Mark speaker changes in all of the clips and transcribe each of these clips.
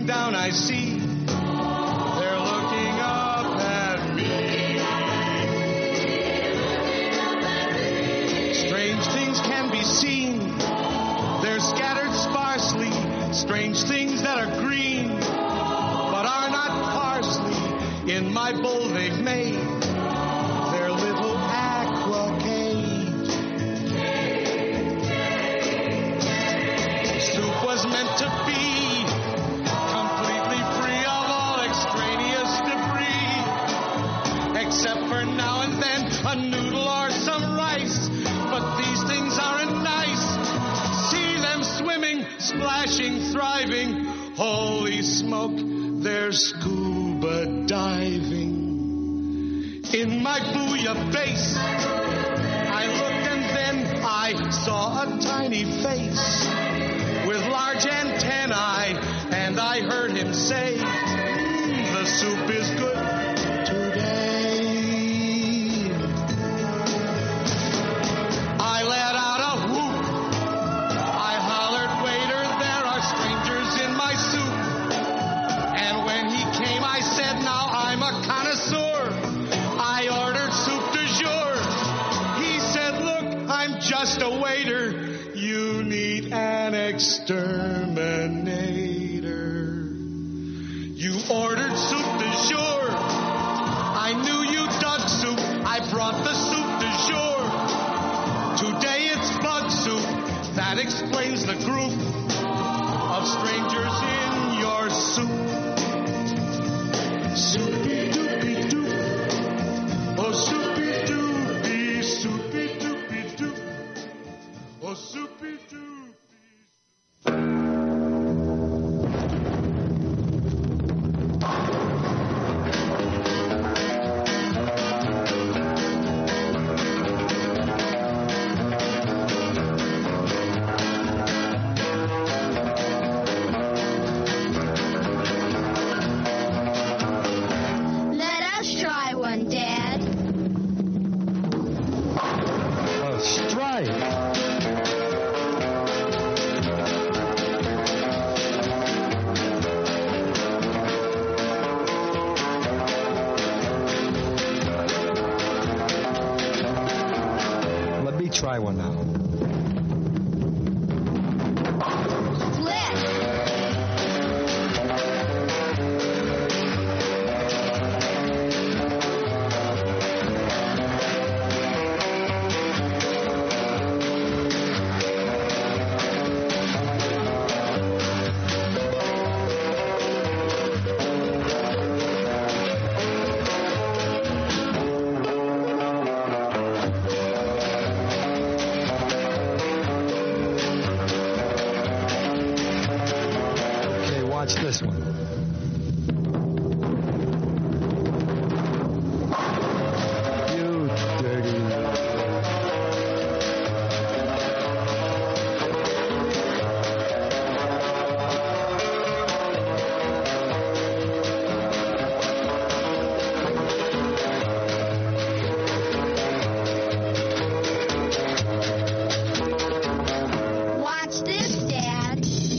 Speaker 1: looking down, I see they're looking up at me. Strange things can be seen. They're scattered sparsely. Strange things that are green, but are not parsley. In my bowl they've made their little aqua cage. Soup was meant to be completely free of all extraneous debris, except for now and then a noodle or some rice. But these things aren't nice. See them swimming, splashing, thriving. Holy smoke, they're scuba diving. In my bouillabaisse, I looked and then I saw a tiny face with large antennae, and I heard him say, the soup is good today. I let out a whoop. I hollered, waiter, there are strangers in my soup. And when he came, I said, now I'm a connoisseur. I ordered soup du jour. He said, look, I'm just a waiter. You need an exterminator. You ordered soup du jour. I knew you dug soup. I brought the soup du jour. Today it's bug soup. That explains the group of strangers in your soup. Soupy doopy doop. Oh, soupy doopy, soupy doopy doop. Oh, soupy doopy.
Speaker 2: Try one now. Watch this one. You dirty.
Speaker 3: Watch this, Dad.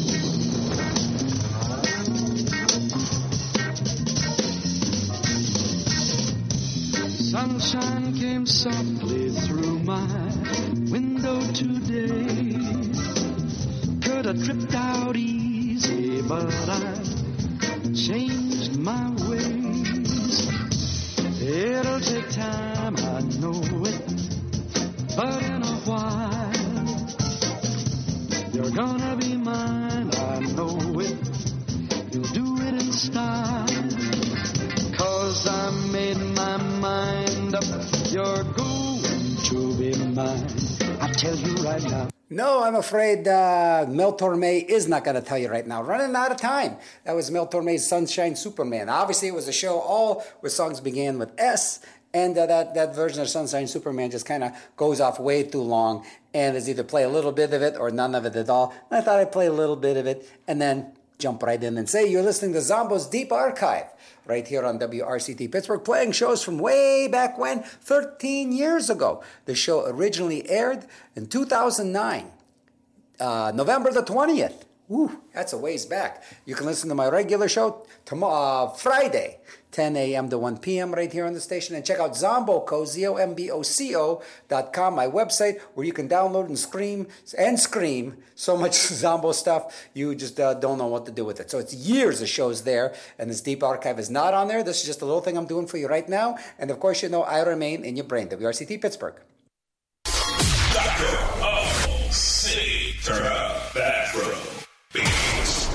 Speaker 4: Sunshine came softly through my window today. Could have tripped out easy, but I changed my ways. It'll take time, I know it, but in a while you're gonna be mine, I know it. You'll do it in style. 'Cause I made my mind up, you're going to be mine. I tell you right now.
Speaker 5: No, I'm afraid Mel Torme is not going to tell you right now. Running out of time. That was Mel Torme's Sunshine Superman. Obviously, it was a show all where songs began with S, and that version of Sunshine Superman just kind of goes off way too long, and is either play a little bit of it or none of it at all. And I thought I'd play a little bit of it, and then jump right in and say you're listening to Zombo's Deep Archive right here on WRCT Pittsburgh, playing shows from way back when, 13 years ago. The show originally aired in 2009, November the 20th. Woo, that's a ways back. You can listen to my regular show tomorrow, Friday, 10 a.m. to 1 p.m. right here on the station. And check out Zomboco, ZOMBOCO.com, my website, where you can download and scream so much Zombo stuff, you just don't know what to do with it. So it's years of shows there, and this deep archive is not on there. This is just a little thing I'm doing for you right now. And of course, you know I remain in your brain. WRCT Pittsburgh.
Speaker 6: Doctor of City. Turn up that room. Beats.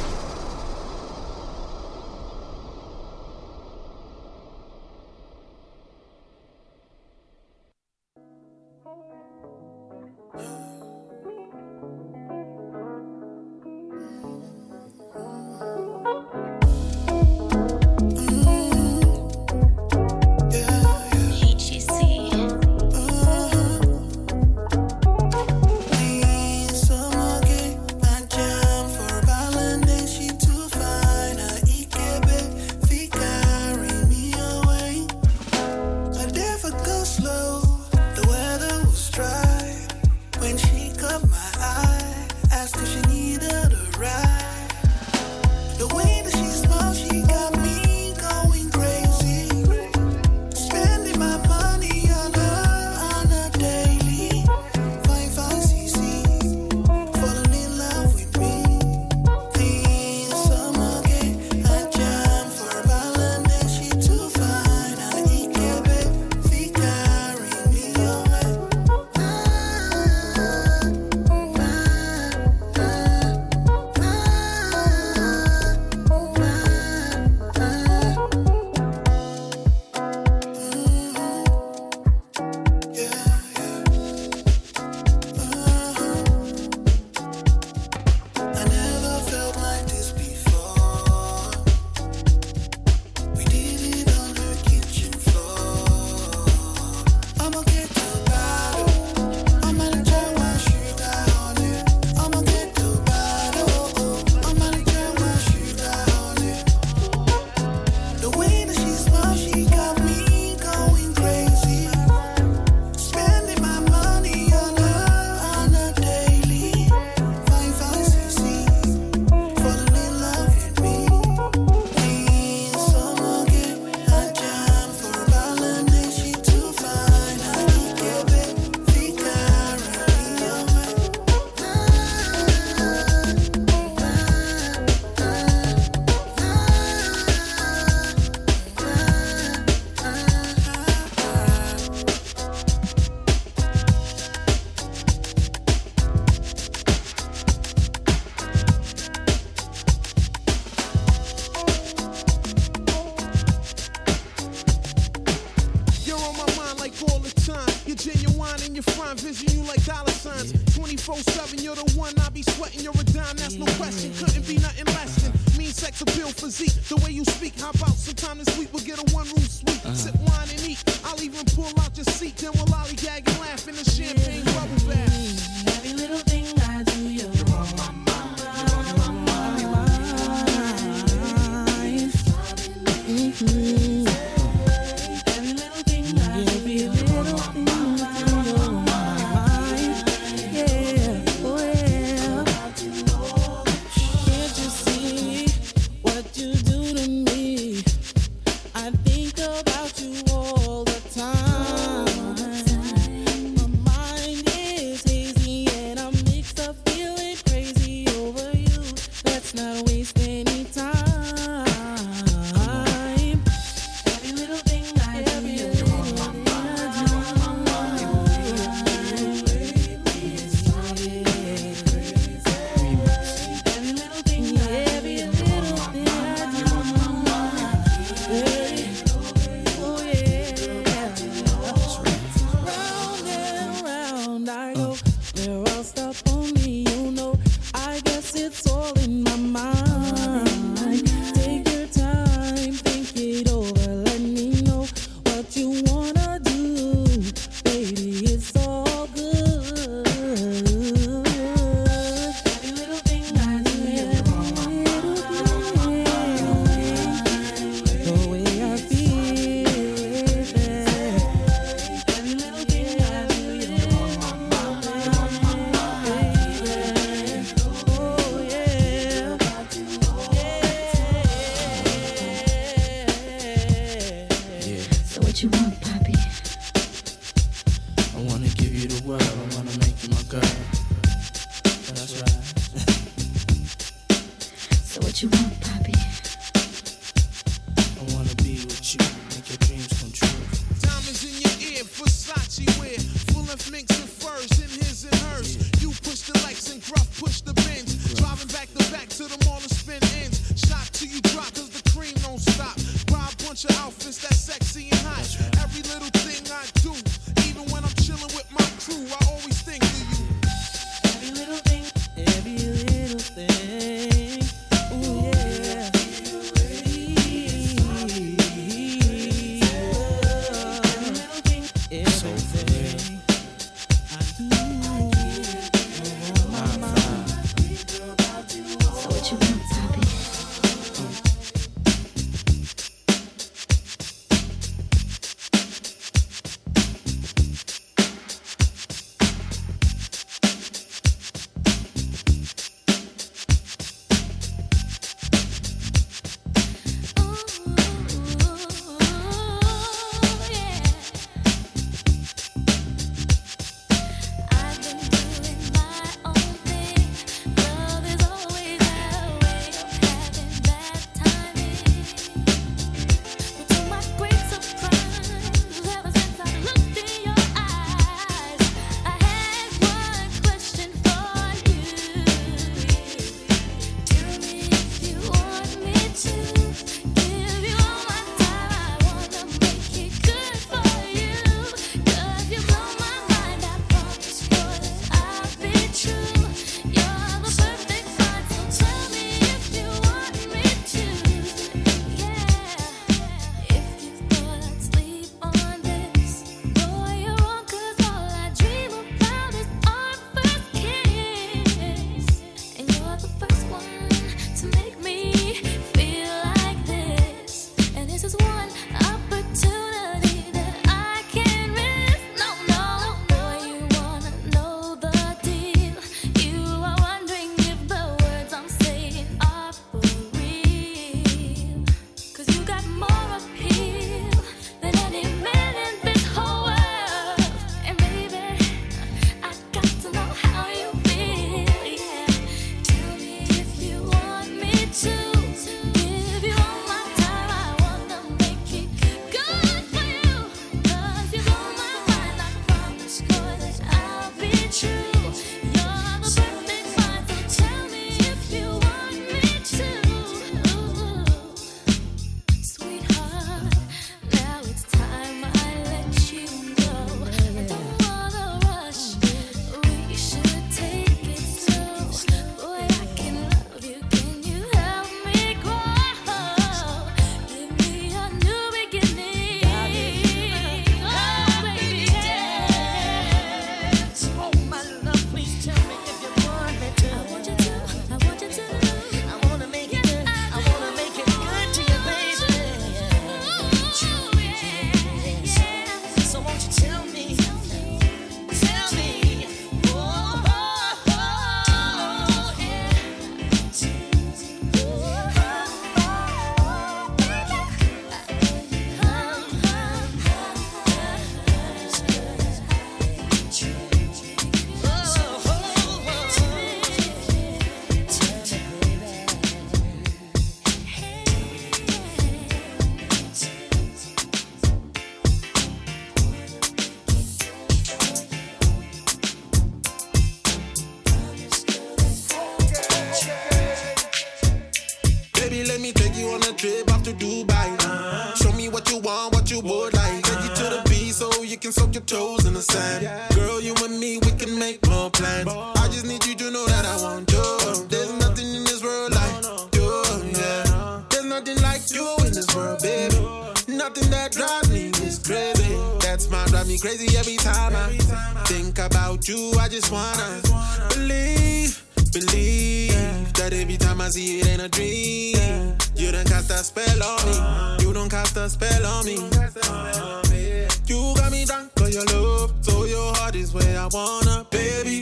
Speaker 7: let me take you on a trip off to Dubai. Show me what you want, what you would like. Take you to the beach so you can soak your toes in the sand. Girl, you and me, we can make more plans. I just need you to know that I want you. There's nothing in this world like you, yeah. There's nothing like you in this world, baby. Nothing that drives me is crazy. That smile drives me crazy every time I think about you. I just wanna believe that every time I see it ain't a dream. You done cast a spell on me. You done cast a spell on me. You got me drunk on your love, so your heart is where I wanna, baby.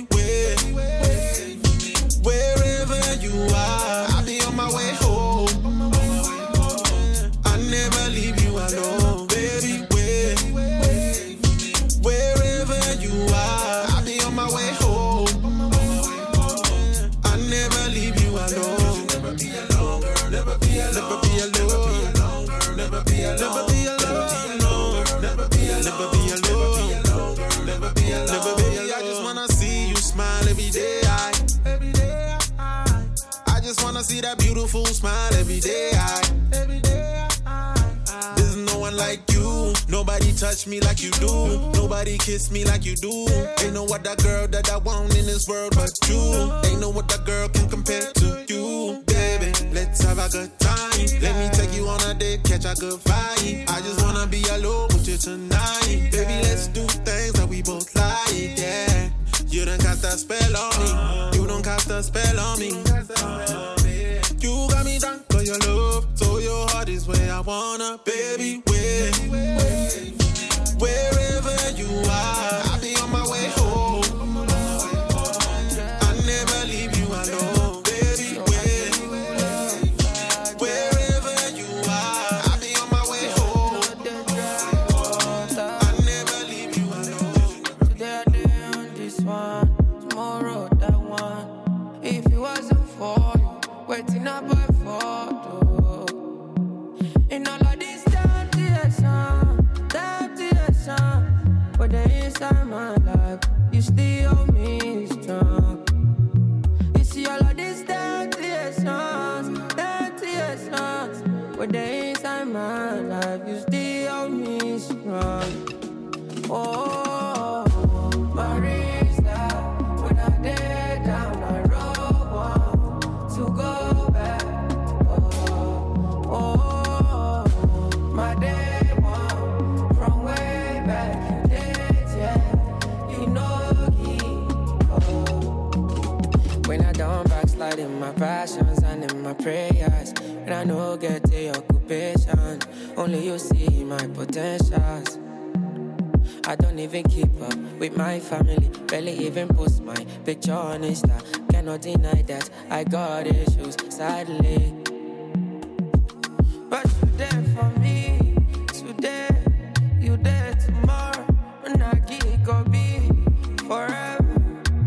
Speaker 7: Wherever you are, I'll be on my way home. I never leave you alone, baby. Wherever you are, I'll be on my way home. I never leave you alone. Never be alone, girl. Never be alone. Never be alone. Never be alone. Never be alone. Never be alone. Never be alone. Never be alone. Never be alone. I just wanna see you smile every day. I just wanna see that beautiful smile every day. There's no one like you. Nobody touch me like you do. Nobody kiss me like you do. Ain't no other girl that I want in this world but you. Ain't no other girl can compare to you, baby. Let's have a good time. Let me take you on a date, catch a good vibe. I just wanna be alone with you tonight. Baby, let's do things that we both like, yeah. You done cast a spell on me. You done cast a spell on me. You got me drunk on your love, so your heart is where I wanna, baby. Wherever you are, I'll be on my way home. I never leave you alone, baby. Wherever you are, I'll be on my way home. I never leave you alone.
Speaker 8: Today I did on this one, tomorrow that one. If it wasn't for you, waiting up by photo. In all of this temptation, but the inside my life, you still hold me strong. You see all of this temptation, but the inside my life, you still hold me strong. Oh, Marisa, when I did down the road to go back. Oh, my day one from way back. Yeah, you know when I don't backslide in my passions and in my prayers, when I know get the occupation, only you see my potentials. I don't even keep up with my family, barely even post my picture on Insta. Cannot deny that I got issues, sadly. But you there for me today, you there tomorrow. When I get go be forever.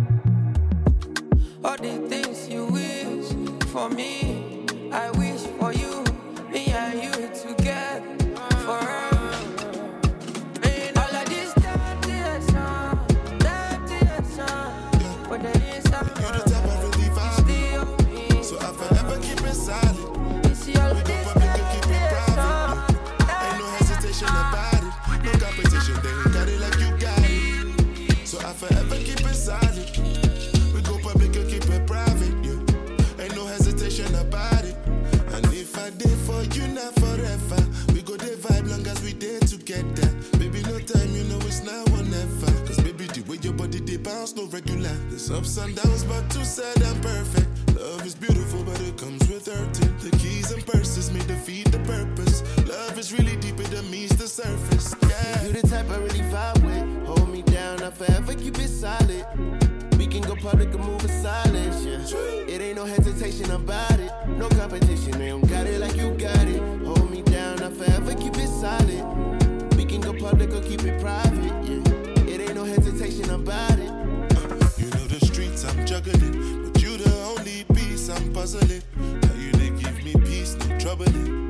Speaker 8: All the things you wish for me, I wish for you. Me and you together forever.
Speaker 7: About it, no competition, they ain't got it like you got it. So I forever keep it solid. We go public or keep it private, yeah. Ain't no hesitation about it. And if I did for you, not forever. We go the vibe long as we did together. Baby, no time, you know it's now or never. Cause baby, the way your body they bounce, no regular. There's ups and downs, but too sad and perfect. Love is beautiful, but it comes with hurting. The keys and purses may defeat the purpose. Love is really deeper than meets the surface. Yeah,
Speaker 9: you the type I really vibe with. Hold me down, I forever keep it solid. We can go public or move in silence, yeah. It ain't no hesitation about it. No competition, they don't got it like you got it. Hold me down, I forever keep it solid. We can go public or keep it private, yeah. It ain't no hesitation about it.
Speaker 7: You know the streets I'm juggling, but you the only piece I'm puzzling. How you they give me peace, no troubling.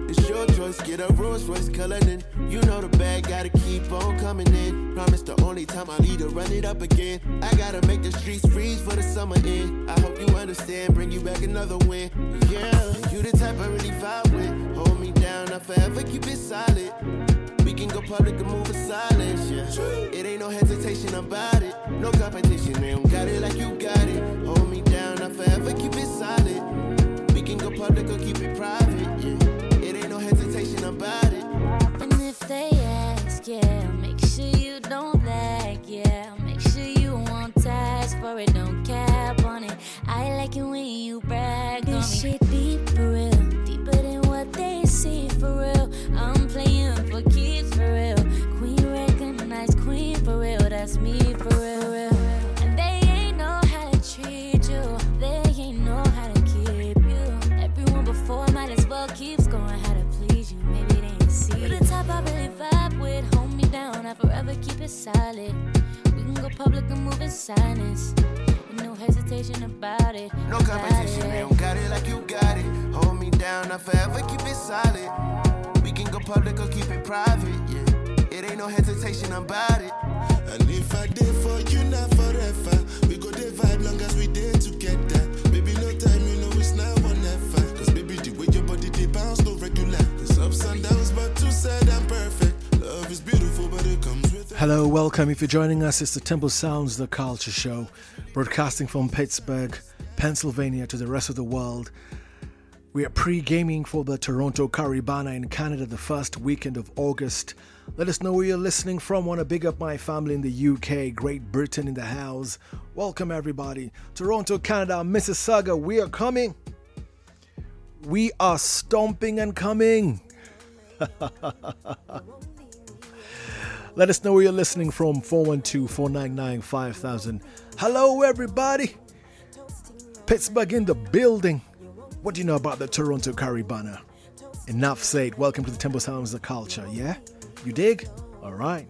Speaker 9: It's your choice, get a Rolls Royce colored in. You know the bag, gotta keep on coming in. Promise the only time I leave to run it up again. I gotta make the streets freeze for the summer end. I hope you understand, bring you back another win. Yeah, you the type I really vibe with. Hold me down, I forever keep it solid. We can go public and move in silence, yeah. It ain't no hesitation about it. No competition, they don't got it like you got it. Hold me down, I forever keep it solid. We can go public or keep it private, yeah. It ain't no hesitation about it.
Speaker 10: And if they ask, yeah, make sure you don't lag, yeah. Make sure you won't task for it, don't cap on it. I like it when you brag on me. This shit deep for real, deeper than what they see for real. I'm playing for keeps for real. Queen recognized queen for real, that's me for real, real. And they ain't know how to treat you, they ain't know how to keep you. Everyone before might as well keeps going how to please you. Maybe they ain't see you. The type I really vibe with, hold me down, I forever keep it solid. We can go public and move in silence. No hesitation about it.
Speaker 9: No competition, they don't got it like you got it. Hold me down, I forever keep it solid. We can go public or keep it private, yeah. It ain't no hesitation about it.
Speaker 7: And if I did for you, not forever. We go divide long as we did together. Baby, no time, you know it's now or never. Cause baby, the way your body they bounce no regular. There's ups and downs, but two said I'm perfect. Love is beautiful, but it comes with it.
Speaker 11: Hello, welcome. If you're joining us, it's the Temple Sounds, the Culture Show, broadcasting from Pittsburgh, Pennsylvania to the rest of the world. We are pre-gaming for the Toronto Caribana in Canada the first weekend of August. Let us know where you're listening from. Want to big up my family in the UK, Great Britain in the house. Welcome everybody. Toronto, Canada, Mississauga, we are coming. We are stomping and coming. Let us know where you're listening from. 412-499-5000. Hello everybody. Pittsburgh in the building. What do you know about the Toronto Caribana? Enough said. Welcome to the Temple Sounds, the Culture. Yeah? You dig? All right.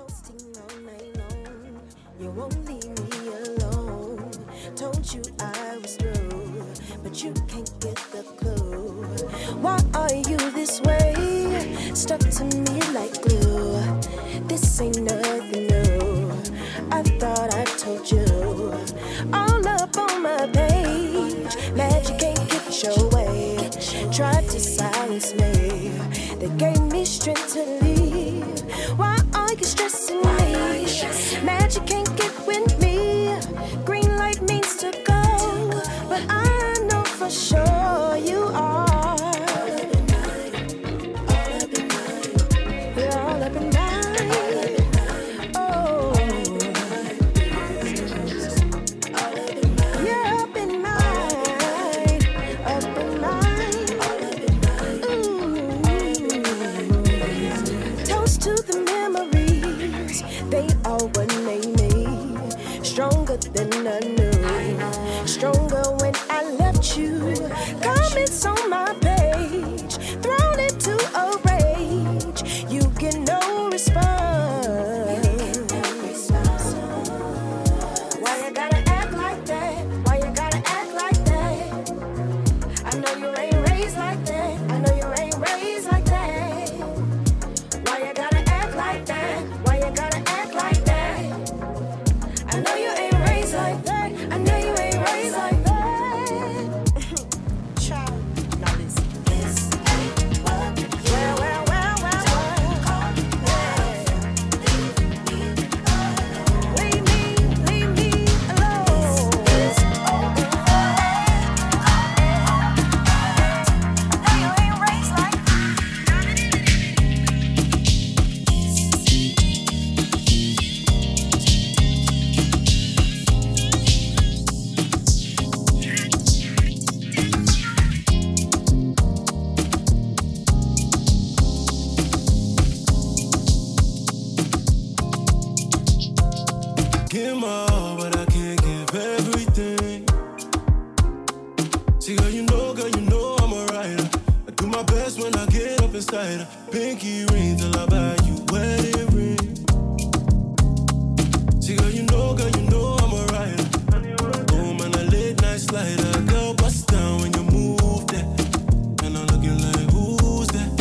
Speaker 12: You won't leave me alone. Told you I was through, but you can't get the clue. Why are you this way? Stuck to me like glue. This ain't nothing new. I thought I told you. All up on my page. Mad you can't get your way. Tried to silence me. They gave me strength to leave. Why are you stressing me? Mad you can't get with me. Green light means to go, but I know for sure you are. You're all up in mine. Oh, you're up in mine. Up in mine. Ooh. Toast to the memories. They all what made me stronger than I knew. Stronger when I left you. Comments on my page, thrown into a rage. You get no response. Why you gotta act like that? Why you gotta act like that? I know you ain't raised like that. I know you ain't raised like that. Why you gotta act like that? Why you gotta act like that? I know you ain't raised like that. I know you ain't raised like that. Child, now listen. This ain't what you Leave me alone. I know you ain't raised like
Speaker 7: Give my all, but I can't give everything. See, girl, you know I'm a rider. I do my best when I get up inside her. Pinky ring till I buy you wedding ring. See, girl, you know I'm a rider. Home and a late night slider. Girl, bust down when you move that. And I'm looking like, who's that?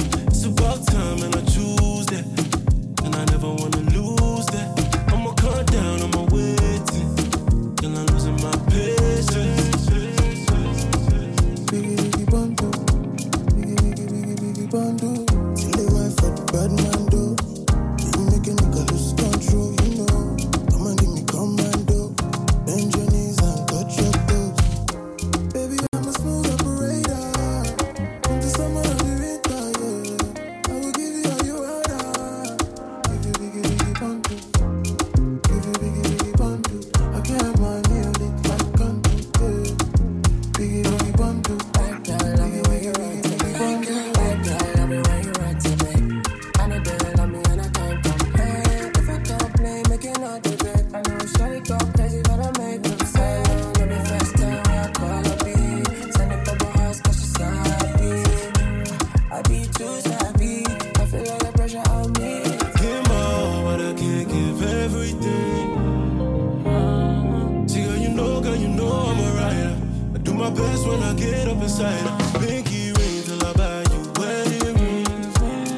Speaker 9: bando. See the wife for the bad man though. You make a nigga lose control, you know. Come and give me commando. Bend your knees and touch your toes. Baby, I'm a smooth operator. From the summer of the winter, yeah. I will give you all you order. Give you biggie bando. Give you biggie bando. I can't mind me on it like condo, yeah. Biggie bando. Bad girl, love me when you run to me. Bad girl, love me when you run to me. And a girl love me and I can't compare. If I don't play, make it not the bed. I know shawty go crazy, but I make them say, let me first time when I call her B. Send it from my house 'cause she's happy. I be too happy. I feel all the pressure on me.
Speaker 7: Give more, but I can't give everything. See, girl, you know I'm a rider. I do my best when I get up inside her. Pinky ring till I buy you wedding rings.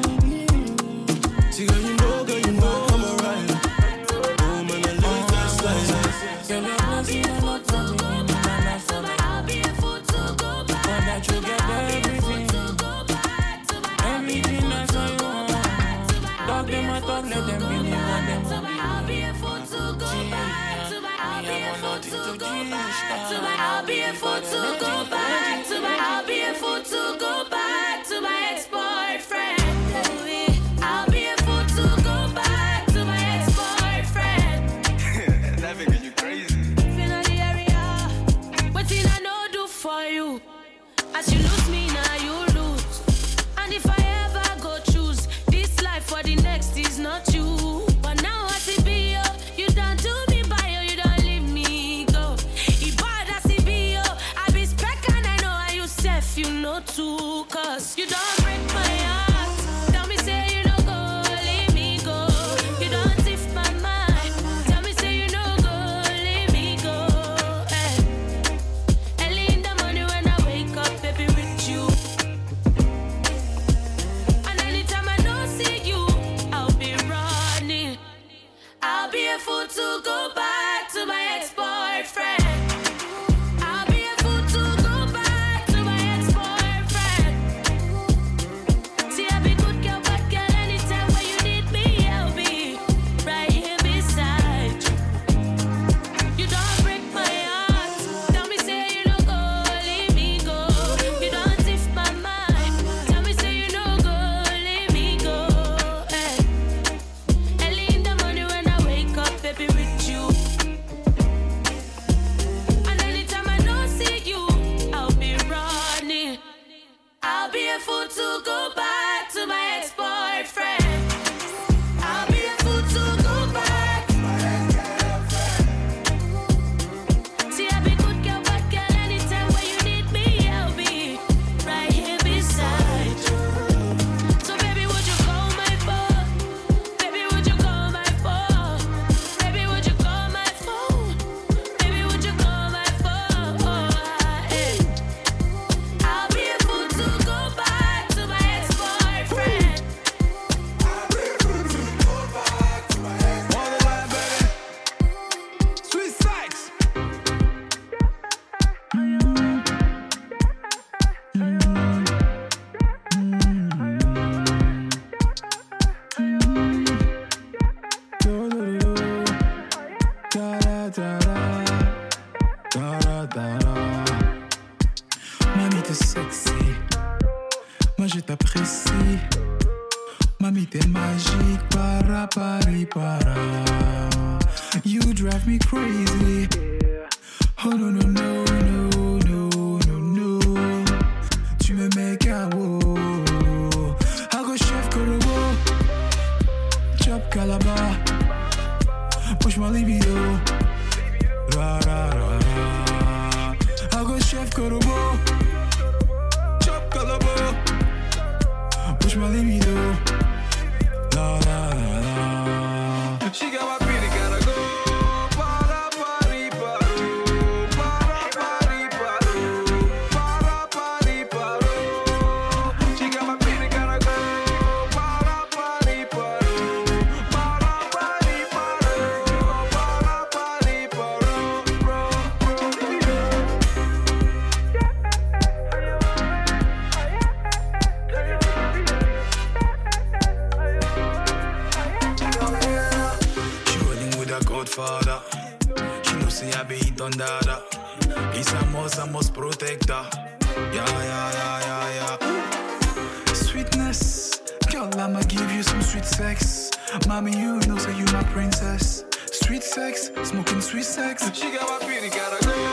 Speaker 7: See, girl, you know I'm a rider. Oh, man, I live fast like that.
Speaker 8: Girl, I'm not seeing a lot of me in my life.
Speaker 10: I'll be a fool to go back.
Speaker 8: But that you get everything. Everything that's all you want. Dog them a talk, let them be the one them will be.
Speaker 10: I'll be a fool to go back. I'll be a fool to go back. I'll be a fool to go back. I'll be a fool to go back to my ex-boyfriend. I'll be a fool to go back to my ex-boyfriend.
Speaker 7: That making you crazy.
Speaker 10: If you're not the area, what did I know do for you? As you lose me, now you lose. And if I ever go choose this life for the next is not you. But now I see be you don't do me by you don't leave me go. If bad I see be I be spec and I know how you self you know too. 'Cause you don't break my heart. Tell me say you don't go, leave me go. You don't tiff my mind. Tell me say you don't go, leave me go. Early in the morning when I wake up, baby, with you. And anytime I don't see you, I'll be running. I'll be a fool to go back to my ex-boyfriend. I'll be a fool to go back to my ex-boyfriend. See, I be good girl, bad girl, anytime when you need me, I'll be right here beside you. You don't break my heart. Tell me say you don't go, leave me go. You don't tiff my mind. Tell me say you don't go, leave me go. Early in the morning when I wake up, baby, with you. And anytime I don't see you, I'll be running. I'll be a fool to go back to my ex-boyfriend. I'll be a fool to go back. See, I be good girl, bad girl, anytime when you need me, I'll be right here beside you. So baby, would you call my phone? Baby, would you call my phone? Baby, would you call my phone? Baby, would you call my phone? I'll be a fool to go back to my ex-boyfriend.
Speaker 7: I'll be a fool to go back to my ex. All the line, baby. Sweet Sykes.
Speaker 13: Mamie t'es sexy, moi je t'apprécie. Mamie t'es magique, para pari para. You drive me crazy. Oh no no no no no no no. Tu me mets KO. I go chef Colombo, chop Calabar, push my libido. Ra ra ra ra. I go chef Colombo, chop Calabar, push my libido. La la la la.
Speaker 7: She got my pretty gotta go. Para pari paro. Para pari paro. Para pari paro. She got my pretty gotta go. Para pari paro. Para pari paro. Para pari paro.
Speaker 13: father. She know say I be hit on dada. It's a must protect her. Yeah. Sweetness, girl, I'ma give you some sweet sex. Mommy, you know say you my princess. Sweet sex, smoking sweet sex. She got my pretty, gotta go.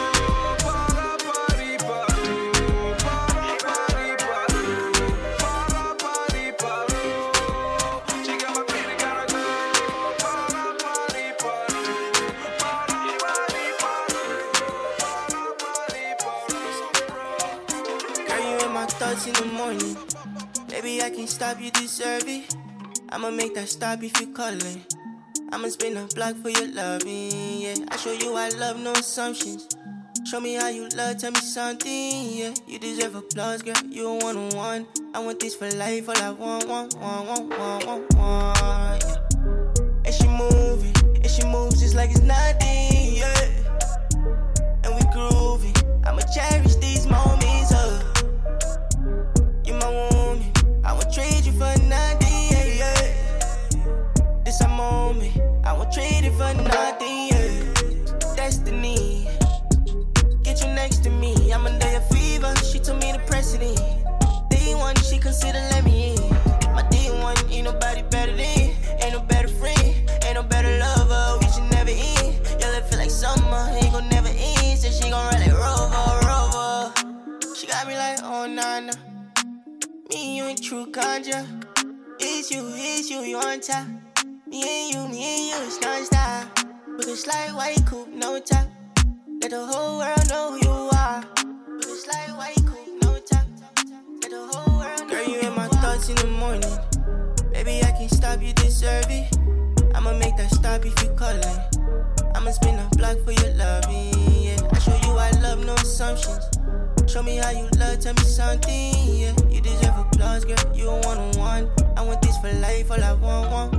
Speaker 14: In the morning, baby, I can't stop, you deserve it. I'ma make that stop if you calling. I'ma spin a block for your loving, yeah. I show you I love, no assumptions. Show me how you love, tell me something, yeah. You deserve applause, girl, you a one-on-one. I want this for life, all I want, yeah. And she moves just like it's nothing, yeah. And we grooving, I'ma cherish these moments, my woman, I won't trade you for nothing, yeah. This a moment, I won't trade it for nothing, yeah. Destiny, get you next to me, I'm under your fever. She told me the precedent. Day one, she consider let me in. My day one, ain't nobody better than. Ain't no better friend, ain't no better lover. We should never end. Y'all it feel like summer, ain't gon' never end. Said she gon' ride like Rover. She got me like, oh, nah. Me and you ain't true conjure. It's you, you on top. Me and you, it's non-stop. With a slight white coupe, no top. Let the whole world know who you are. With a slight white coupe, no top. Let the whole world know. Girl, you in my thoughts in the morning. Baby, I can't stop, you deserve it. I'ma make that stop if you calling. I'ma spin a block for your loving, yeah. I show you I love, no assumptions. Show me how you love, tell me something, yeah. You deserve applause, girl, you a one-on-one. I want this for life, all I want,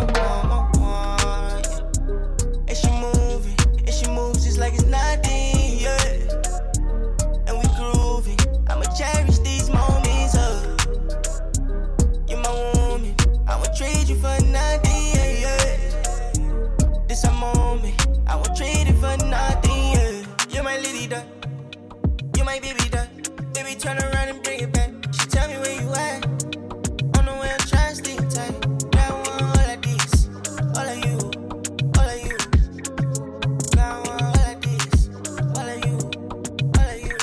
Speaker 14: yeah. And she moves just like it's nothing, yeah. And we grooving, I'ma cherish these moments, you're my woman, I won't trade you for nothing, yeah. This a moment, I won't trade it for nothing, yeah. You're my lady, dog. You my baby, dog. Baby, turn around and bring it back. She tell me where you at. On the way, I'm trying to stay tight. I want all of this, all of you, all of you. I want all of this, all of you, all of you.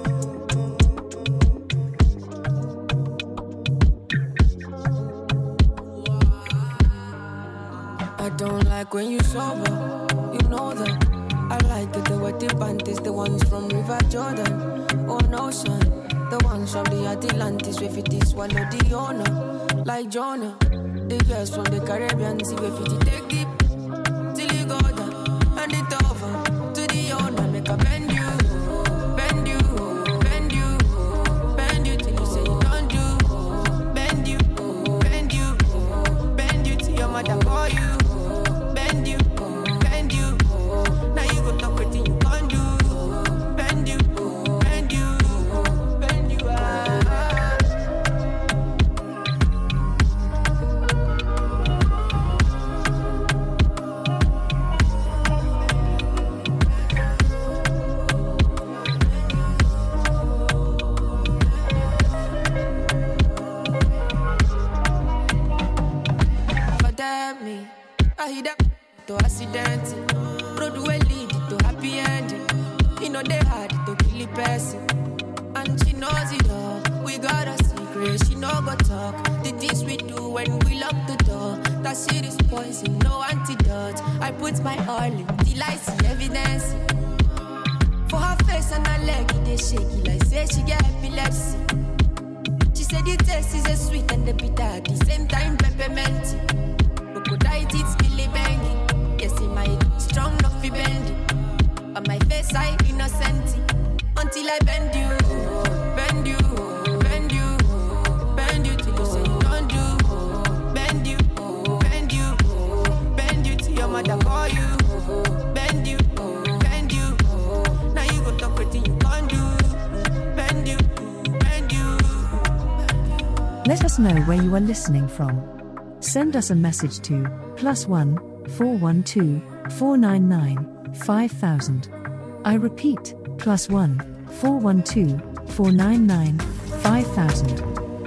Speaker 8: I don't like when you sober, you know that. I like it, the wetty panties, the ones from River Jordan, or Ocean, the ones from the Atlantis, where it is swallow the owner, like Jonah. The girls from the Caribbean, see where it take deep, till you go down, hand it over to the owner, make a bend you, bend you, bend you, bend you, till you say you don't do, bend you, bend you, bend you, till your mother call you, bend you. I hit up to accident. Road will lead to happy ending. You know they hard to kill a person. And she knows it all. We got a secret, she know go talk. The things we do when we lock the door. That shit is poison, no antidote. I put my all in till I see evidence. For her face and her leg, they shaky like say she get epilepsy. She said the taste is a sweet and the bitter at the same time pepperminty. Crocodile teeth skilly banging. Yes, it might strong enough to bend it. On my face I innocent until I bend you, bend you, bend you, bend you till you say you don't do. Bend you, bend you, bend you till your mother call you. Bend you, bend you. Now you go talk with you can't do. Bend you, bend you.
Speaker 15: Let us know where you are listening from. Send us a message to +1 412 499 5000. I repeat, +1 412 499 5000.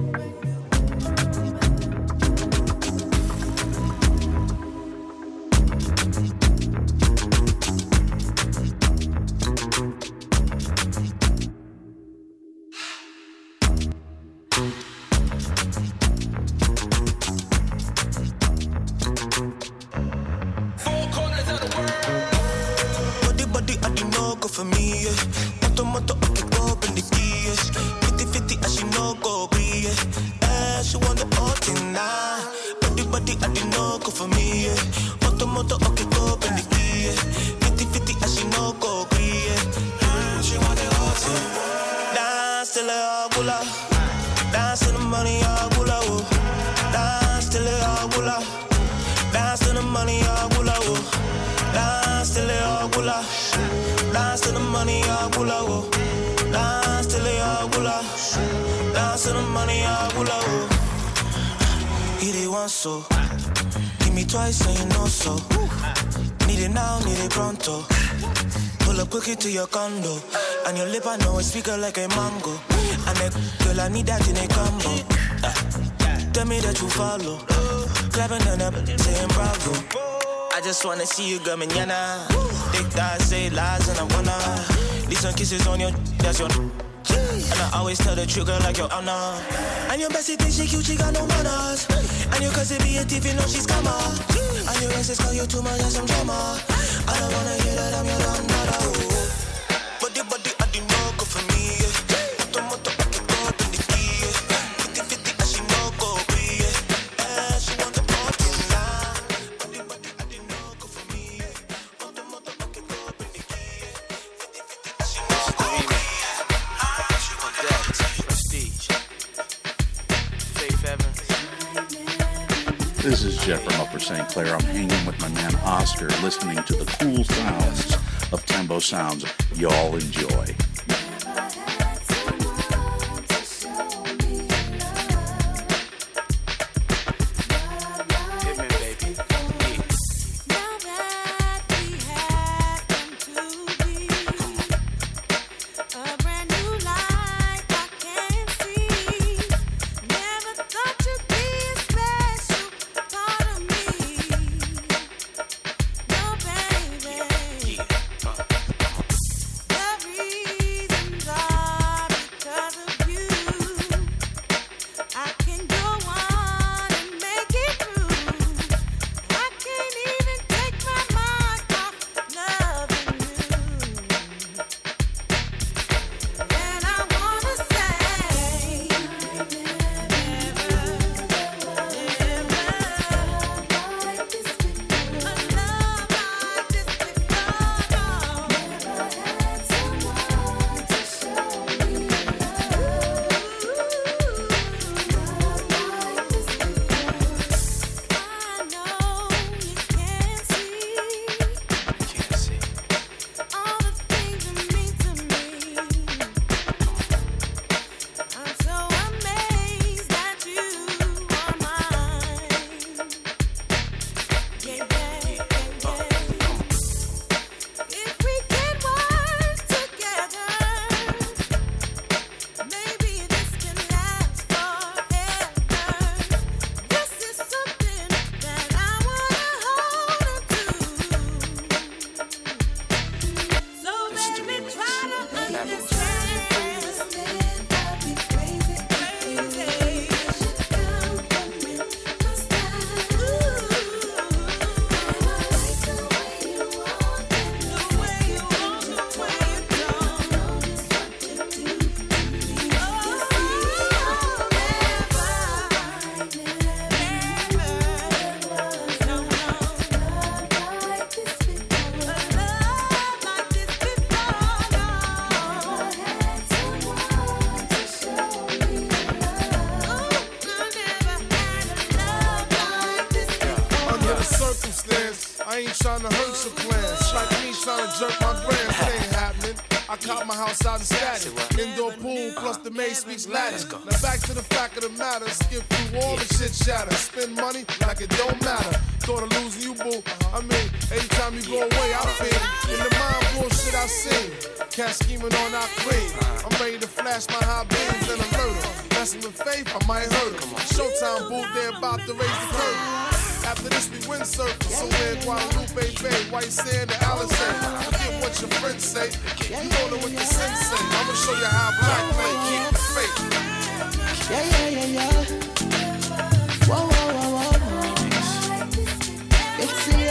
Speaker 14: So, give me twice and you know so. Need it now, need it pronto. Pull up quickly to your condo. And your lip, I know it speaker like a mango. And that girl, I need that in a combo. Tell me that you follow. Clapping on up, saying bravo. I just wanna see you, girl, mañana. Thick thighs, say lies, and I wanna. Leave some kisses on your, that's your. And I always tell the truth, girl, like your honor. And your bestie thinks she cute, she got no manners. And your cousin be a thief, you know she's scammer. And your exes call you too much, and some drama. I don't wanna hear that I'm your daughter. But the body, I didn't know, go for me. Moto, I can go up in the key. 50-50, and she know, go free. And she want the party now. But the body, I didn't know, go for me. Moto, I can go up in the key. 50-50, and she know, go free. Prestige. Faith Evans.
Speaker 16: This is Jeff from Upper St. Clair. I'm hanging with my man Oscar, listening to the cool sounds of Tembo Sounds. Y'all enjoy.
Speaker 17: I ain't trying to hurt your plans. Like me trying to jerk my grams, it ain't happening. I caught my house out in static. Indoor pool plus the maid speaks Latin. Now back to the fact of the matter. Skip through all the shit shatter. Spend money like it don't matter. Thought of losing you, boo. I mean, anytime you go away, I feel. In the mind bullshit I seen. Cat scheming on our queen. I'm ready to flash my high beams and alert her. Messing with faith, I might hurt her. Showtime, boo, they're about to raise the curtain. After this, we windsurfing. Somewhere in Guadalupe Bay, White Sand and Alizé. Forget what your friends say. You know what the sense say. I'ma show you how black play. Keep the faith.
Speaker 9: Yeah. Whoa. It's the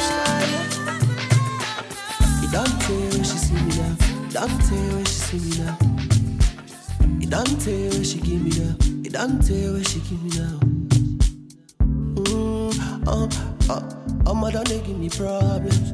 Speaker 9: You don't tell when she see me now. Don't tell when she see me now. You don't tell when she give me now. You don't tell when she give me now. Mother, they give me problems.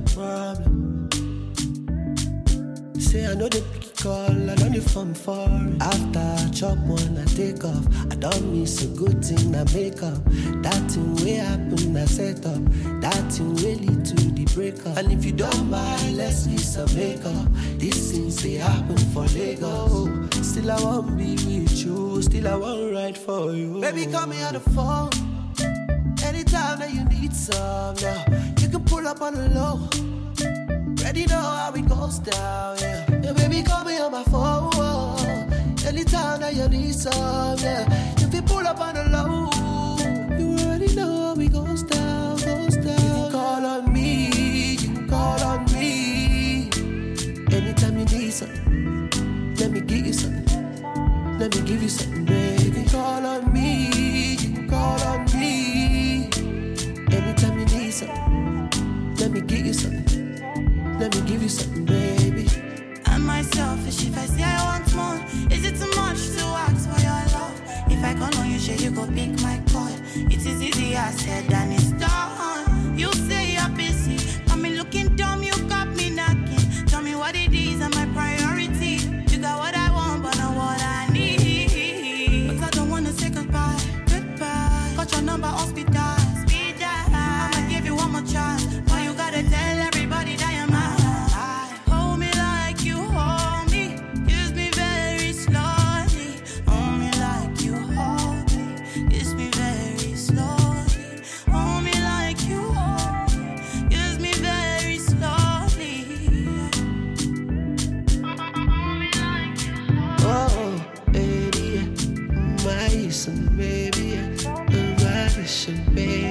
Speaker 9: Say I know they pick it call, I don't need fun for it. After I chop one, I take off. I don't miss a good thing, I make up. That thing will happen, I set up. That thing will lead to the breakup. And if you don't mind, let's get some makeup. These things, they happen for Lego. Still I won't be with you, still I won't ride for you. Baby, call me on the phone. Anytime that you need some, now you can pull up on the low. Ready know how it goes down, yeah. Yeah, baby, call me on my phone. Anytime that you need some, yeah. You can pull up on the low. You already know how it goes down, You can call on me, Anytime you need something, let me give you something. Let me give you something, baby. Call on me, Anytime you need something, let me give you something. Let me give you something, baby.
Speaker 14: Am I selfish if I say I want more? Is it too much to ask for your love? If I call on you, sure you go pick my call. It is easier said than it's done. You say you're busy, got me looking dumb, you got me knocking. Tell me what it is and my priority. You got what I want, but not what I need. But I don't wanna say goodbye. Got your number on speed dial. I'ma give you one more chance. Why you gotta tell everybody that you're mine? Hold me like you hold me. Kiss me very slowly. Hold me like you hold me. Kiss me very slowly. Hold me like you hold me. Kiss me very slowly.
Speaker 9: Oh, baby, my son, baby, my son, baby.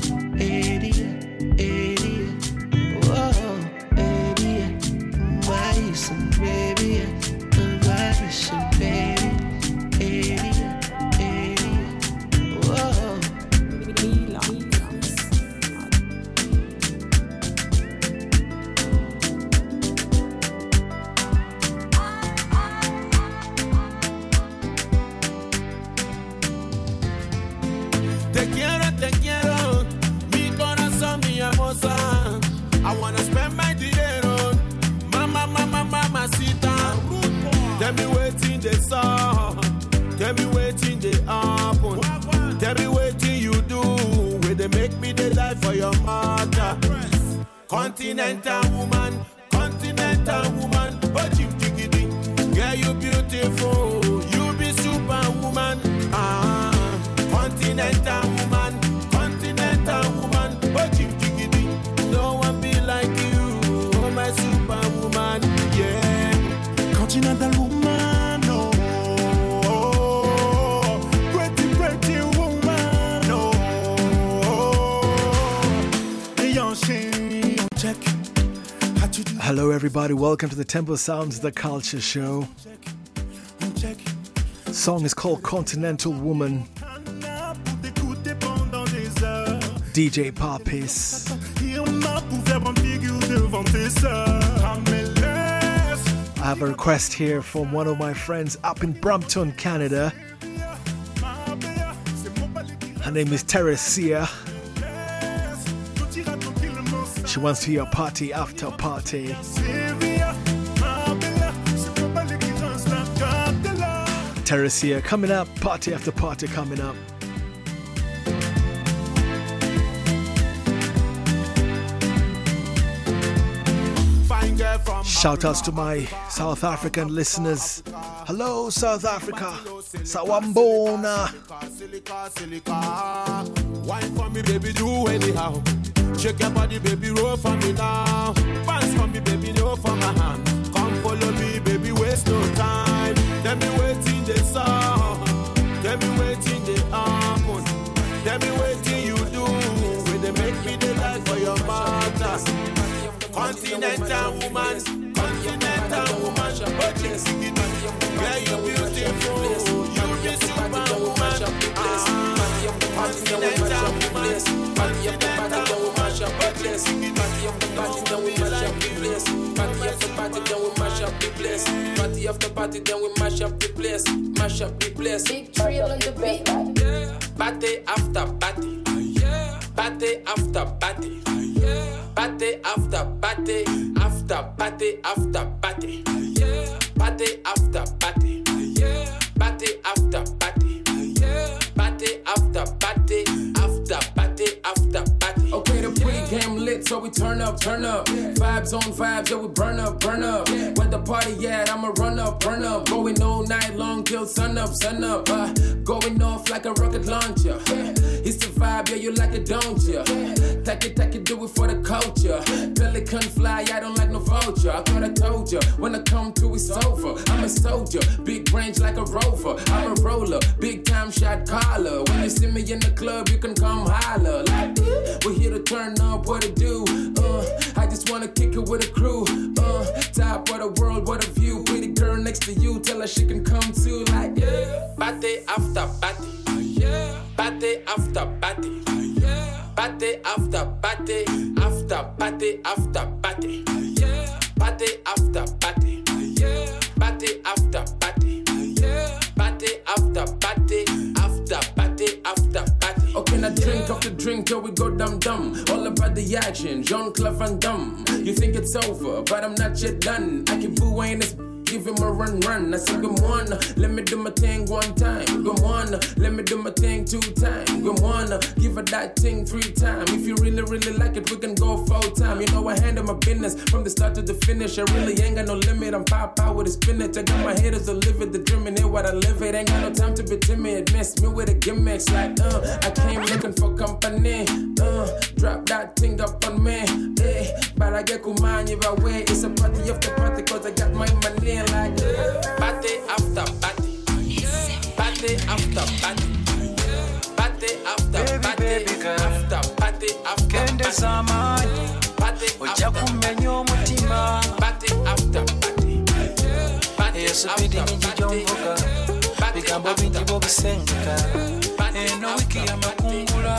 Speaker 7: Te quiero, mi corazón, mi hermosa. I wanna spend my dinero, mamacita. Tell me waiting the song, tell me waiting the happen. Tell me waiting you do, where they make me the life for your mother. Continental woman, oh Jim Jiggity. Yeah, you beautiful, you be superwoman. Continental woman, oh Jim Jiggity. No one be like you, oh my superwoman, yeah.
Speaker 13: Continental woman, oh, pretty woman, oh, check.
Speaker 11: Hello everybody, welcome to the Temple Sounds The Culture Show. The song is called Continental Woman. DJ Papis. I have a request here from one of my friends up in Brampton, Canada. Her name is Teresia. She wants to hear Party After Party. Teresia coming up, Party After Party coming up.
Speaker 7: Fine girl
Speaker 11: Shout outs to my South African listeners. Hello, South Africa. Sawambona.
Speaker 17: Wine for me, baby, do anyhow. Shake your body, baby, roll for me now. Dance for me, baby, no for my hand. Come follow me, baby, waste no time. Tell me waiting the song. Tell me waiting the happen. Tell me waiting you do. When they make me the life for your matter. Continental woman, yeah, you beautiful, you be superwoman. Continental woman, party of the party, then we mash up the place. Party of the party, then we mash up the place. Party of the party, then we mash up the place. Party of the party, then we mash up the place. Mash up the place. Big trail on the beat. Party after party. Party after party. Party after party. After party after party. Party after party. Party after party. Party after party. After party after party. Okay, the pre-game lit, so we turn up. Vibes on vibes, yeah, we burn up. Where the party at, I'ma run up. Going all night long till sun up. Going off like a rocket launcher. It's the vibe, yeah, you like it, don't ya? Take it, do it for the culture. Pelican fly, I don't like no vulture. I thought I told ya, when I come to it's over. I'm a soldier, big range like a rover. I'm a roller, big time shot caller. When you see me in the club, you can come holler. Like, we're here to turn up, what to do? I just wanna kick it with a crew. Top of the world, what a view. Pretty girl next to you, tell her she can come too. Like, party after party. Party after party. Party after party. After party after party. Party after party. Party after party. Party after party. After party after party. Okay, now drink after drink till we go dumb. All about the action, Jean-Claude Van Damme. You think it's over, but I'm not yet done. I keep booing this. Give him a run. I said, come on, let me do my thing one time. Come on, let me do my thing 2 times. Come on, give her that thing 3 times. If you really like it, we can go full time. You know I handle my business from the start to the finish. I really ain't got no limit. I'm pop with the spinach. I got my haters to live it, the dreaming it, what I live it. Ain't got no time to be timid. Mess me with the gimmicks like I came looking for company. Drop that thing up on me. But I get kumani away. It's a party after party, cause I got my money. Like party after party. Party after party. Party after party. Baby girl. After party after party. Party after party. Party after party. Party after party.
Speaker 18: Bigambo bingi bobisenga. Eno wiki ya makungula.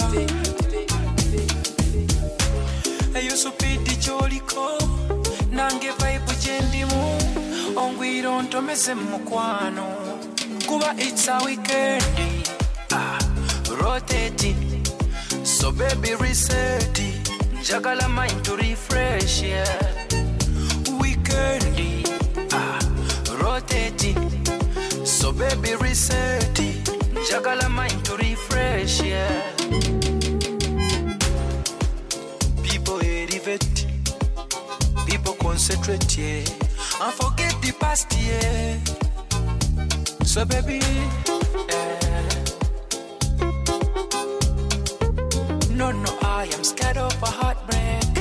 Speaker 18: Eyo supidi choliko. Nange vibe chendimu. Ongwiro ntomeze mukwano. Kuba it's a weekend. Rotate. So baby reset it. Jagala mind to refresh, yeah. Weekend. Rotate. So baby reset it. Jagala mind to refresh, yeah. People elevate. People concentrate, yeah. And forget the past, yeah. So baby, no, I am scared of a heartbreak.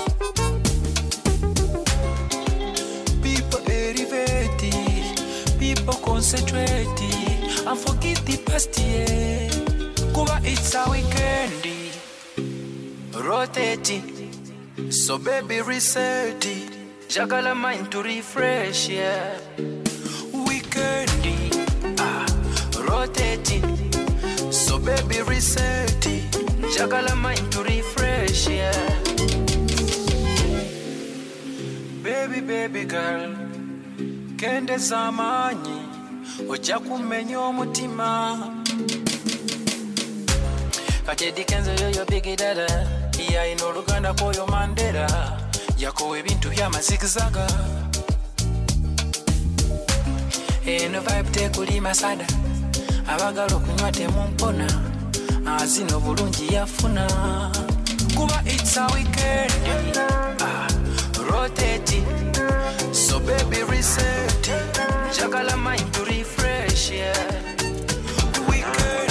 Speaker 18: People elevated, people concentrated, and forget the past, yeah. Kuba it's a weekend, rotating. So baby reset it. Jagala mind to refresh, yeah. Weekend, rotating. So baby reset it. Jagala mind to refresh, yeah. Baby girl, kende zamanyi oja kumenya omutima. Kachedi kenzo yoyo big dada. Ya ino Luganda koyo Mandela. Yako ebintu bya mazigizaga. Eno vibe tekuli masada. Abagala okunywa temumpona. Azino bulungi yafuna. Kuba it's a weekend. Rotate.
Speaker 8: baby reset. Chakala mind to refresh, yeah. Weekend,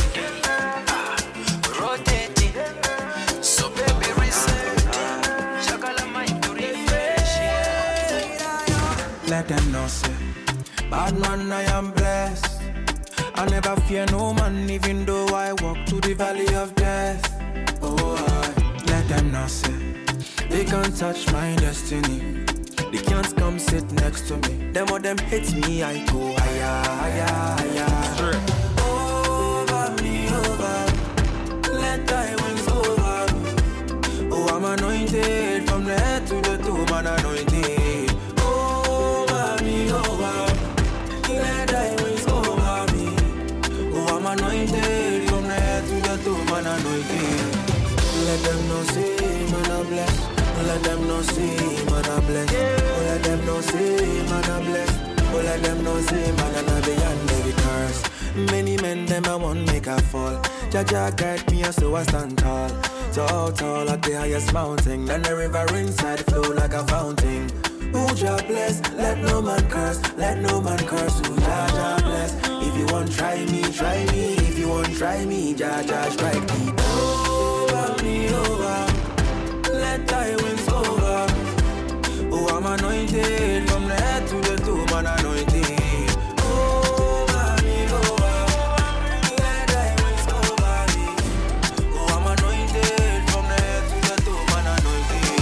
Speaker 8: rotate. So baby reset. Chakala mind to refresh, yeah.
Speaker 14: Let them know, say, bad man, I am blessed. I never fear no man, even though I walk through the valley of death. Oh, let them know, say, they can't touch my destiny. They can't come sit next to me. Them or them hit me, I go higher, higher, higher. Over me, over. Let thy wings over me. Oh, I'm anointed from the head to the toe, man, anointed. Over me, over. Let thy wings over me. Oh, I'm anointed from the head to the toe, man, anointed. Let them know, say, man, I'm blessed. Let them know, say, man, I'm blessed. Let them know, say, man, I'm blessed. Let them know, say, man, I'm beyond every curse. Many men, them, I won't make a fall. Jaja guide me, so I stand tall. So tall at the highest mountain. Then the river inside flow like a fountain. Who Jah bless, let no man curse. Let no man curse, who Jah bless. If you want try me, try me. If you want try me, Jah strike me. Over me, over. Let thy wings over. Oh, I'm anointed from the head to the toe, man, anointed. Over me, over. Let thy wings over me. Oh, I'm anointed from the head to the toe, man, anointed.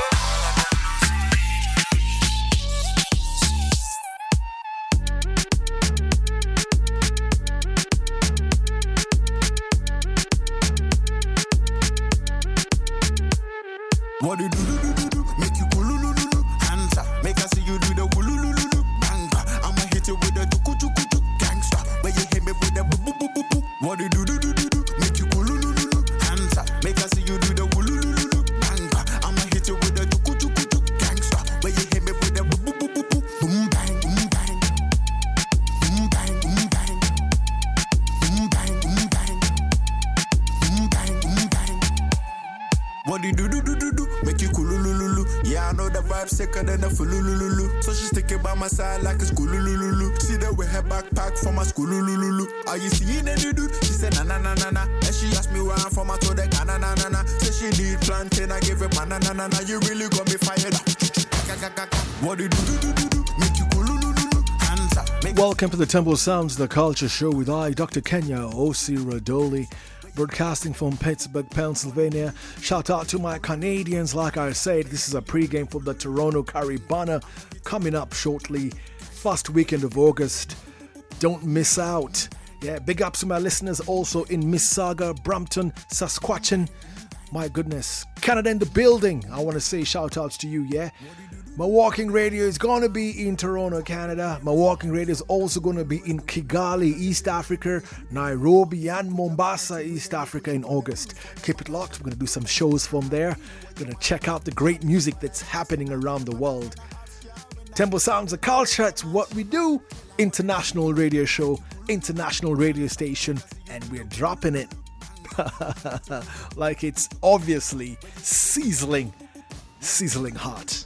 Speaker 7: What do make you cool answer. Make I see you do the wulululu banga. I'ma hit you with the tuku gangsta. Where you hit me with the boo boo boo boo. What do make you cool answer. Make I see you do the wulululu banga. I'ma hit you with the tuku gangsta. Where you hit me with the boo boo boo boo. Boom bang boom bang. Boom bang boom bang. Boom bang boom bang. Boom bang boom bang. What do make you coolululu. Yeah, I know the vibe sicker than a fulululu. So she sticking by my side like a schoolululu. See that with her backpack from my schoolululu. Are you seeing any dude? She said na na na na na. And she asked me where I'm from. I told her na na na na. Said she need plantain. I gave her banana na na. You really got me fired up. What do make you coolululu? Answer.
Speaker 11: Welcome to the Temple Sounds, the Culture Show with I, Dr. Kenya O.C. Radoli. Broadcasting from Pittsburgh, Pennsylvania. Shout out to my Canadians. Like I said, this is a pregame for the Toronto Caribana coming up shortly. First weekend of August. Don't miss out. Yeah, big ups to my listeners also in Mississauga, Brampton, Saskatchewan. My goodness. Canada in the building. I want to say shout outs to you, yeah. My walking radio is going to be in Toronto, Canada. My walking radio is also going to be in Kigali, East Africa, Nairobi and Mombasa, East Africa in August. Keep it locked. We're going to do some shows from there. We're going to check out the great music that's happening around the world. Temple Sounds of Culture, it's what we do. International radio show, international radio station, and we're dropping it like it's obviously sizzling hot.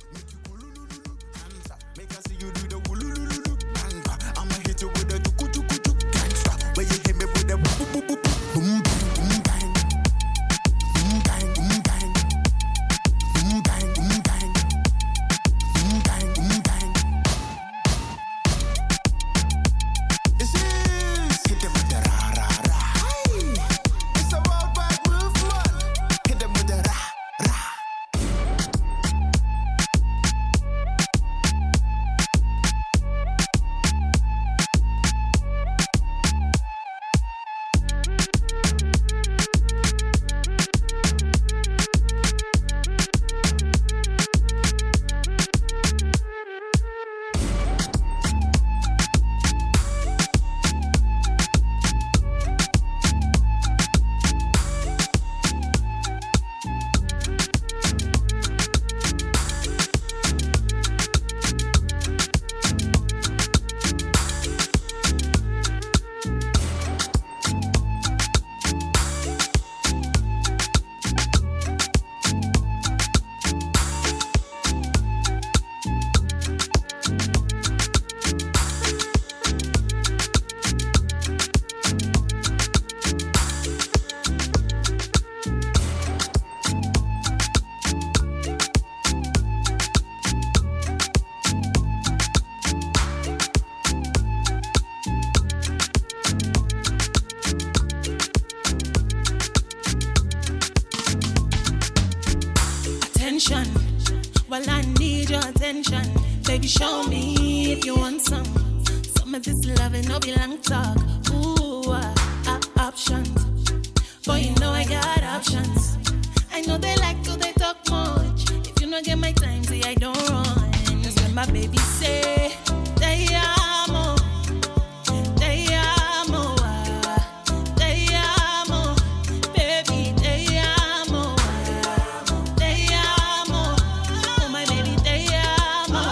Speaker 19: Tension, well I need your attention. Baby, show me if you want some of this loving, no be long talk. Ooh, options. Boy, you know I got options. I know they like to, they talk much. If you don't get my time, see I don't run. That's when my baby say, te amo, te amo, te amo, baby, te amo, te amo, oh my baby, te amo,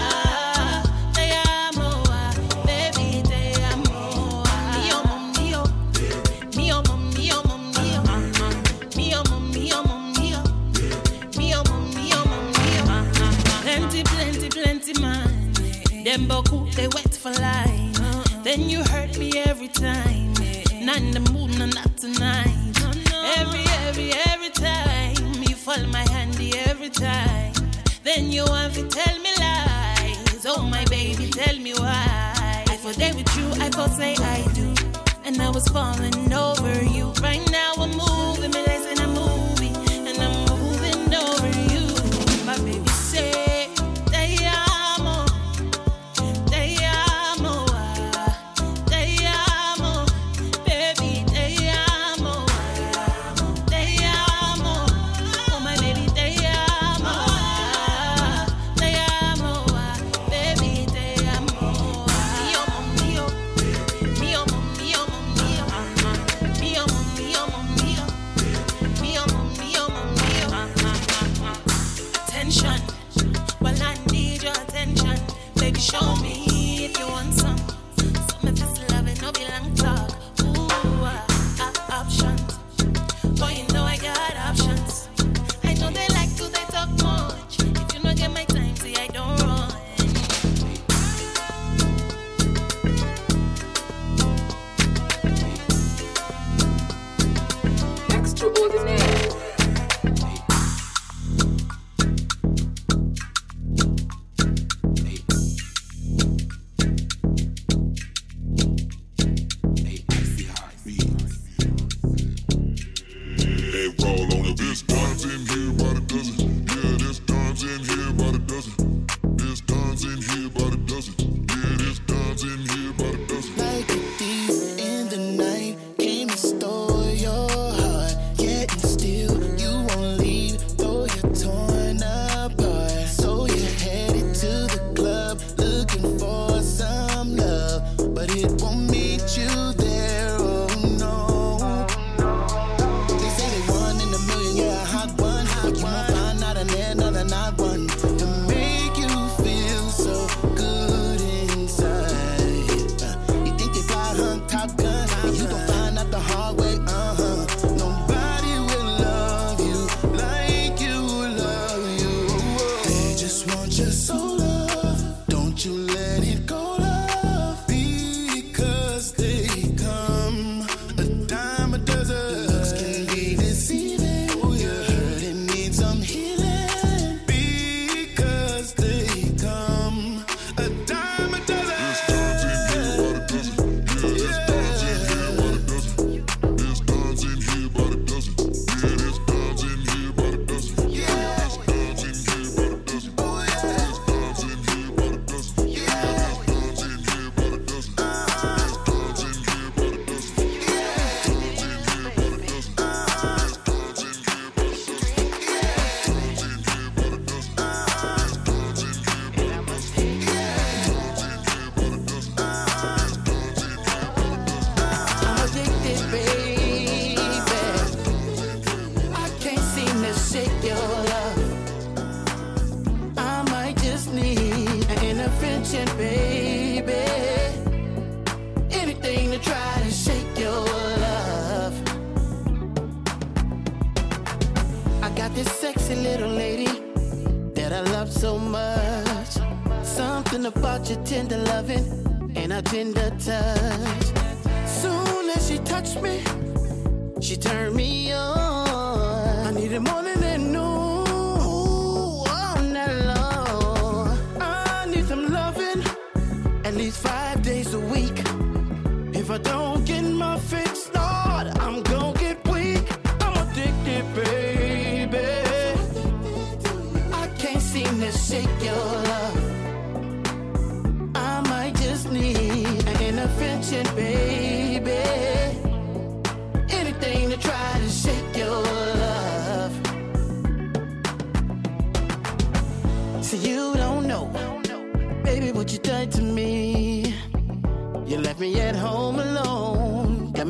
Speaker 19: baby, te amo, mio, mio, mio, mio, mio, mio, mio, mio, plenty man. Them boku, they wait for life. Then you hurt me every time. Not in the mood, no, not tonight. Every time you fall my handy every time. Then you want to tell me lies. Oh my baby, tell me why. I thought they with you, I thought say I do. And I was falling over you. Right now I'm moving, me like in a movie. And I'm moving over you. My baby say, te amo, te amo, te amo, baby, te amo, oh my baby, te amo, baby, te amo, mio, mio, mio, mio, attention, well I need your attention. Baby, show me if you want some of this loving, no be long talk. Ooh, options. Boy, you know I got options. I know they like to, they talk much. If you don't get my time, see I don't run. Extraordinary.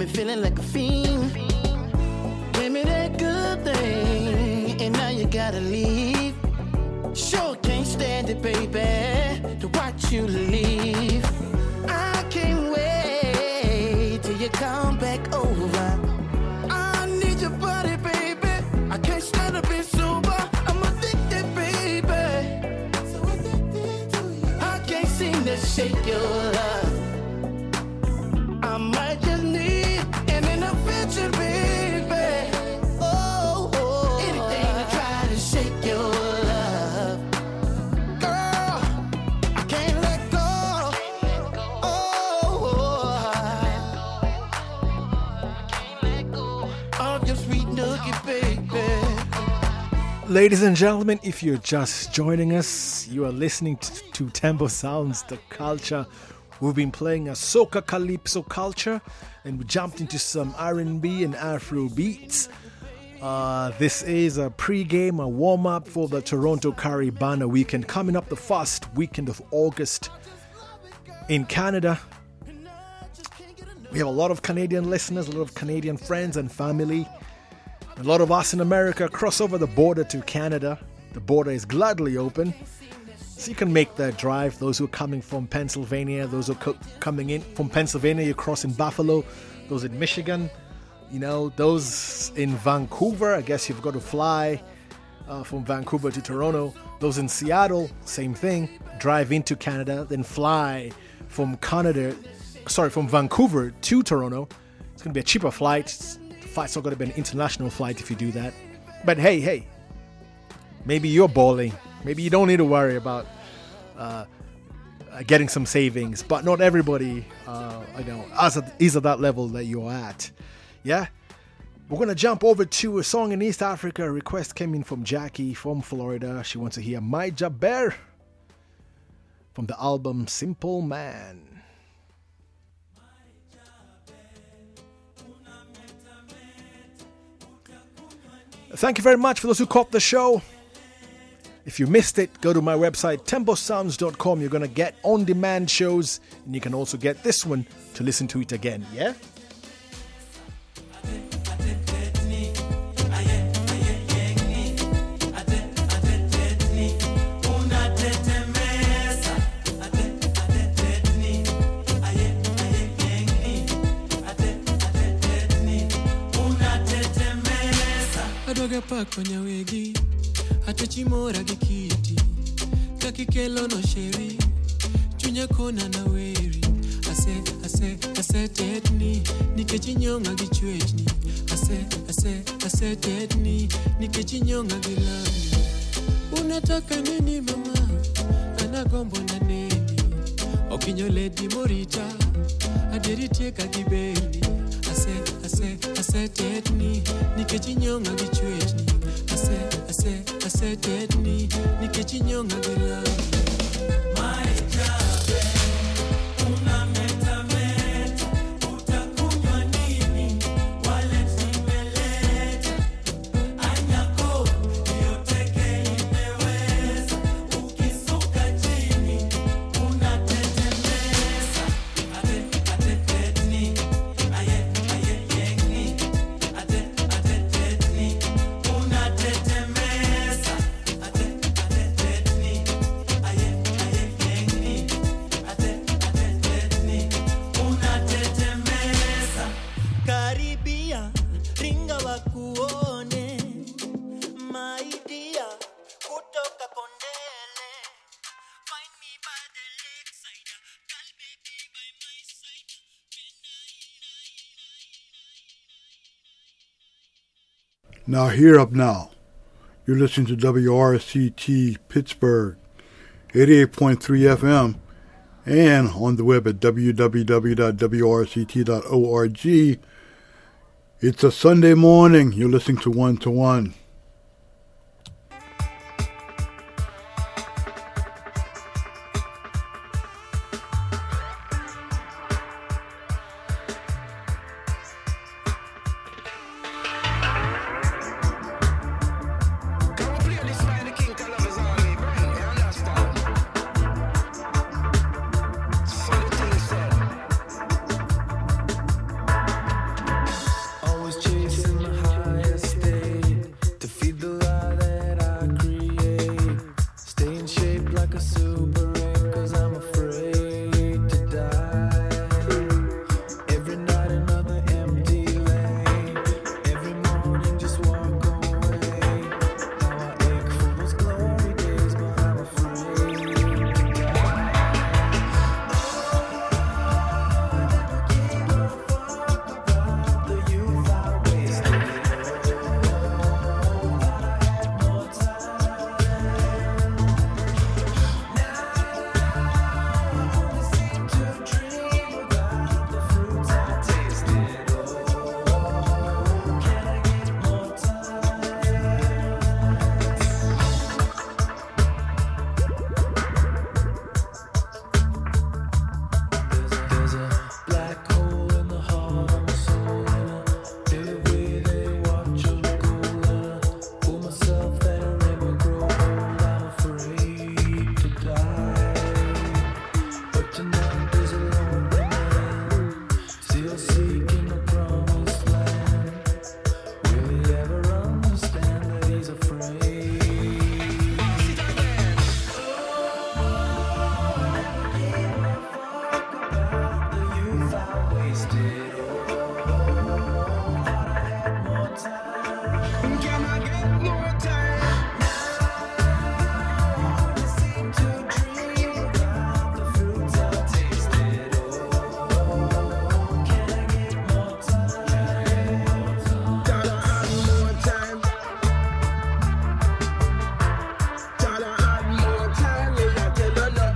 Speaker 9: feeling like a fiend. Gave me that good thing, and now you gotta leave. Sure can't stand it, baby, to watch you leave. I can't wait till you come back over. I need your body, baby. I can't stand to be sober. I'm addicted, baby. So addicted to you. I can't seem to shake your love. I might just need an intervention, baby. Oh, oh, anything to try to shake your love. Girl, I can't let go. Oh, of your sweet nugget, baby.
Speaker 11: Ladies and gentlemen, if you're just joining us, you are listening to Tembo Sounds, the culture. We've been playing a soca calypso culture, and we jumped into some R&B and Afro beats. This is a pre-game, a warm-up for the Toronto Caribana weekend, coming up the first weekend of August in Canada. We have a lot of Canadian listeners, a lot of Canadian friends and family. A lot of us in America cross over the border to Canada. The border is gladly open. So you can make that drive. Those who are coming from Pennsylvania, those who are coming in from Pennsylvania, you're crossing Buffalo. Those in Michigan, you know, those in Vancouver, I guess you've got to fly from Vancouver to Toronto. Those in Seattle, same thing. Drive into Canada, then fly from Vancouver to Toronto. It's going to be a cheaper flight. The flight's not going to be an international flight if you do that. But hey, maybe you're balling. Maybe you don't need to worry about getting some savings, but not everybody, is at that level that you're at. Yeah, we're gonna jump over to a song in East Africa. A request came in from Jackie from Florida. She wants to hear My Jaber from the album Simple Man. Thank you very much for those who caught the show. If you missed it, go to my website, tembosounds.com. You're going to get on-demand shows, and you can also get this one to listen to it again, yeah?
Speaker 20: Adoga pakonya wegi atachimora gikiti kakikelo no sheri chunya kona na weri ase tetni nikechinyonga gichwechni ase tetni nikechinyonga gilani unataka nini mama anagombo na neni okinyole di morita aderitie kagibeni ase tetni nikechinyonga gichwechni ase tetni nikechinyonga gilani My Jabe una meta utakunywa nini wale timeleta anyako yoteke imeweza ukisuka chini unatetemesa ate tetni aye yengni ate tetni unatetemesa ate tetni aye yengni ate tetni unatetemesa karibia ringa wakuone maidia kutoka Kondele find me by the lakeside girl baby by my side
Speaker 21: Now here up now, you're listening to WRCT Pittsburgh, 88.3 FM, and on the web at www.wrct.org. It's a Sunday morning. You're listening to One to One.
Speaker 1: more time. Now we seem to dream about the fruits untasted. Oh, can I get more time? Gotta have more time. Gotta have more time. Me I tell you no.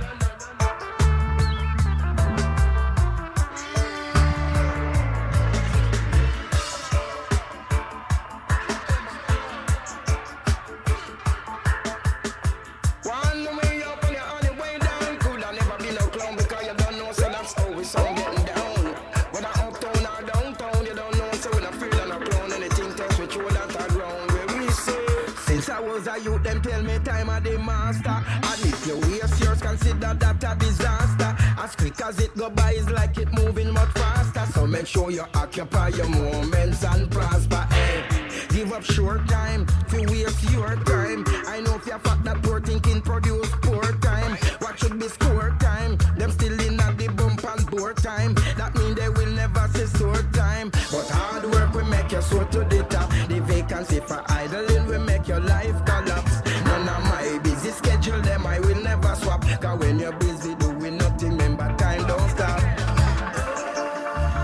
Speaker 1: One way up and you're on the way down. Coulda never been a clown because you don't know, so that's how we sound getting down. Whether uptown or downtown, you don't know, so when I feel on a clown, anything touch with you that are ground. Where we say, since I was a youth, them tell me time of the master. And if you waste yours, consider that a disaster. As quick as it go by, it's like it moving much faster. So make sure you occupy your moments and prosper. Hey, give up short time, if you waste your time. I know if you fact that poor thinking produce poor time. What should be score time? Them still in at the bump and board time. That mean they will never see short time. But hard work will make you so to the top. The vacancy for idling will make your life collapse. None of my busy schedule, them I will never swap. Cause when you're busy doing nothing, remember time don't stop.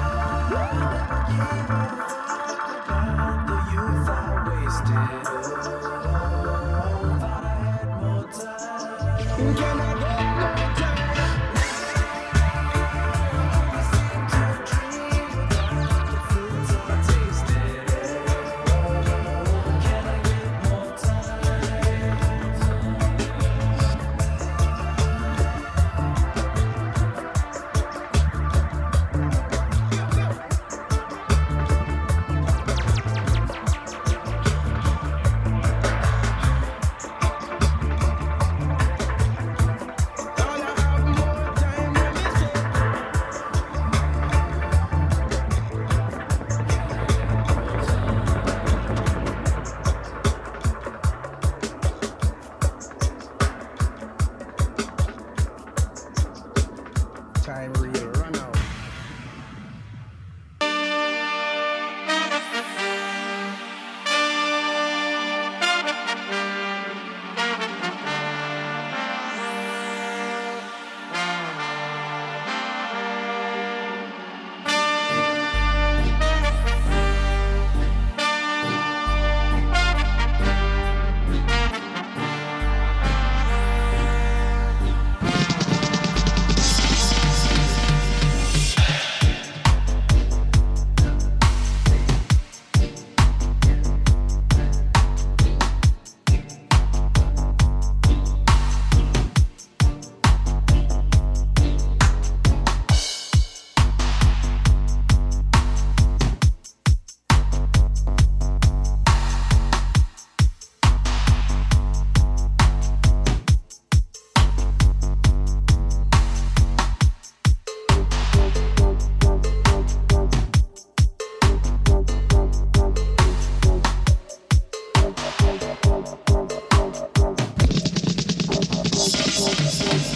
Speaker 1: The youth are wasted.